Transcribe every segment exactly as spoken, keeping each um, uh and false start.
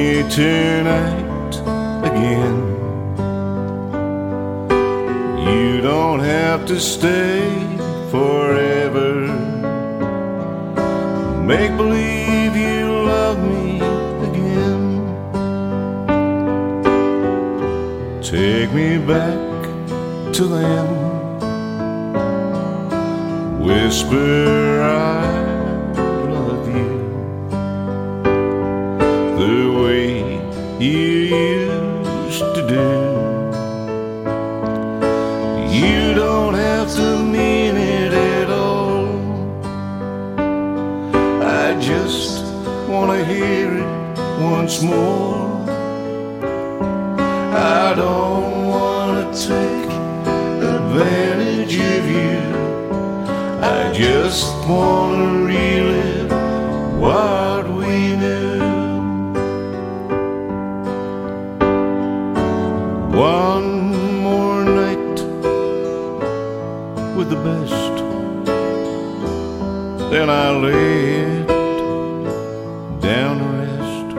me tonight again. You don't have to stay forever. Make believe you love me again. Take me back to then. Whisper I love you the way you used to do. You don't have to mean it at all. I just want to hear it once more. I don't want to take advantage of you. I just want to relive what we knew. One more night with the best, then I lay it down to rest.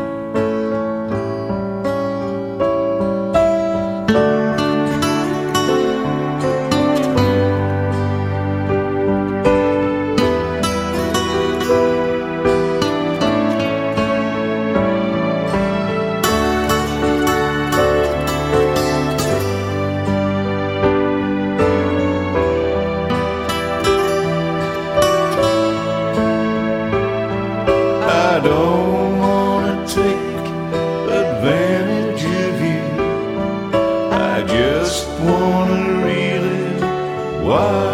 I don't want to take advantage of you. I just want to relive what